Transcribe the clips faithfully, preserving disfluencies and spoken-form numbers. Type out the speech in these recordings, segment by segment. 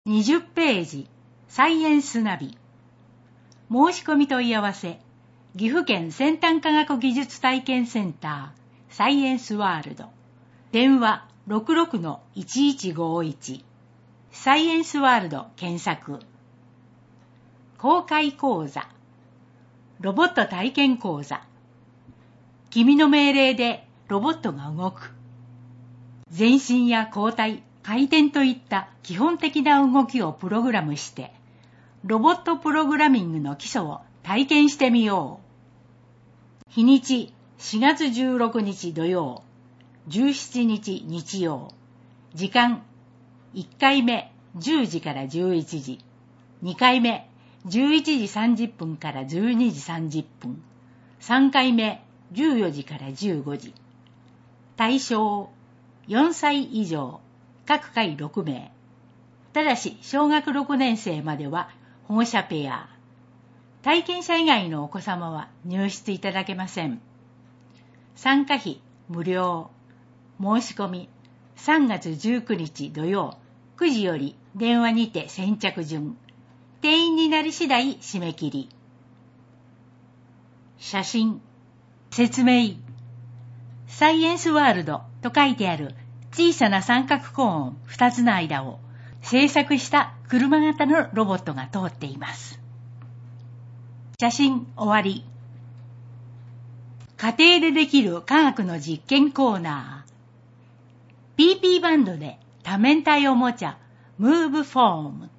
にじゅっページ、サイエンスナビ。申し込み問い合わせ、岐阜県先端科学技術体験センター、サイエンスワールド。電話 ろくろくのいちいちごいち。サイエンスワールド検索。公開講座。ロボット体験講座。君の命令でロボットが動く。前進や後退、回転といった基本的な動きをプログラムして、ロボットプログラミングの基礎を体験してみよう。日にちしがつじゅうろくにち土曜、じゅうしちにち日曜。時間いっかいめじゅうじからじゅういちじ、にかいめじゅういちじさんじゅっぷんからじゅうにじさんじゅっぷん、さんかいめじゅうよじからじゅうごじ。対象よんさい以上、各回ろくめい。ただし小学ろくねん生までは保護者ペア。体験者以外のお子様は入室いただけません。参加費無料。申し込みさんがつじゅうくにち土曜くじより電話にて先着順。定員になり次第締め切り。写真、説明。サイエンスワールドと書いてある小さな三角コーンふたつの間を製作した車型のロボットが通っています。写真終わり。家庭でできる科学の実験コーナー。ピーピー バンドで多面体おもちゃムーブフォーム。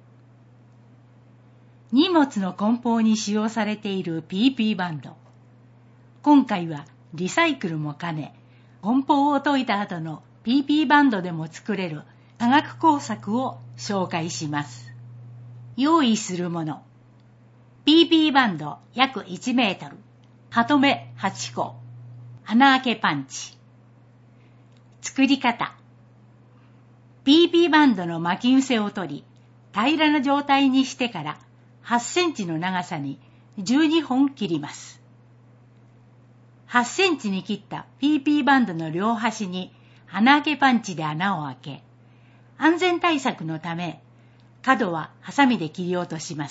荷物の梱包に使用されている ピーピー バンド。今回はリサイクルも兼ね、梱包を解いた後の ピーピー バンドでも作れる科学工作を紹介します。用意するもの。ピーピー バンド約いちメートル。ハトメはちこ。穴開けパンチ。作り方。ピーピー バンドの巻き癖を取り、平らな状態にしてからはちセンチの長さにじゅうにほん切ります。はちセンチに切った ピーピー バンドの両端に穴開けパンチで穴を開け、安全対策のため角はハサミで切り落とします。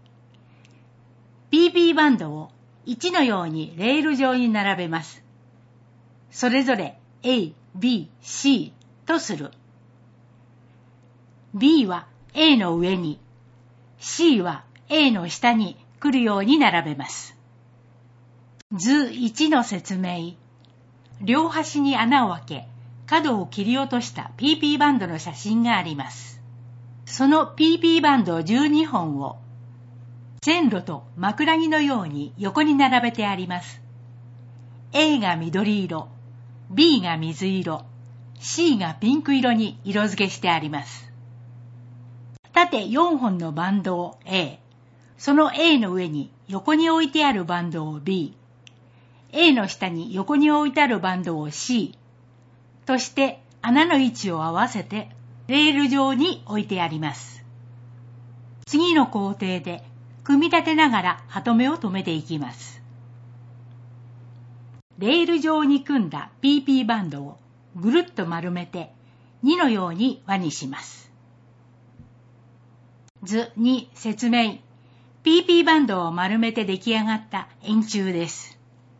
ピーピー バンドをいちのようにレール状に並べます。それぞれ A、B、C とする。B は A の上に、C は A の下に来るように並べます。図いちの説明。両端に穴を開け、角を切り落とした ピーピー バンドの写真があります。その ピーピー バンドじゅうにほんを線路と枕木のように横に並べてあります。A が緑色、B が水色、C がピンク色に色付けしてあります。縦よんほんのバンドを A、その A の上に横に置いてあるバンドを B、A の下に横に置いてあるバンドを C として穴の位置を合わせてレール上に置いてあります。次の工程で組み立てながらハトメを留めていきます。レール上に組んだ ピーピー バンドをぐるっと丸めてにのように輪にします。図に説明。ピーピー バンドを丸めて出来上がった円柱です。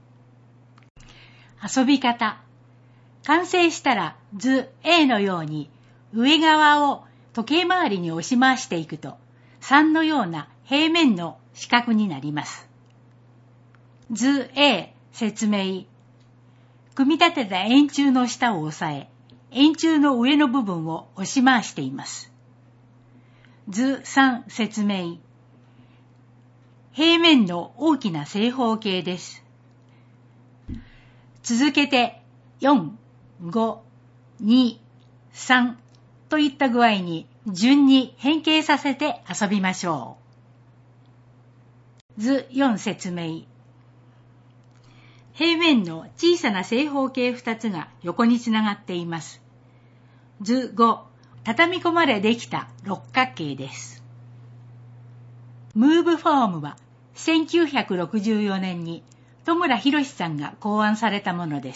遊び方。完成したら図 A のように上側を時計回りに押し回していくとさんのような平面の四角になります。図 A 説明。組み立てた円柱の下を押さえ、円柱の上の部分を押し回しています。図さん説明。平面の大きな正方形です。続けてよん、ご、に、さんといった具合に順に変形させて遊びましょう。図よん説明。平面の小さな正方形ふたつが横につながっています。図ご、畳み込まれできた六角形です。ムーブフォームはせんきゅうひゃくろくじゅうよねんに戸村博さんが考案されたものです。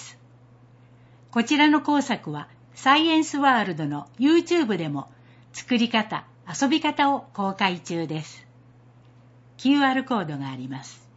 こちらの工作はサイエンスワールドの YouTube でも作り方、 遊び方を公開中です。キューアール コードがあります。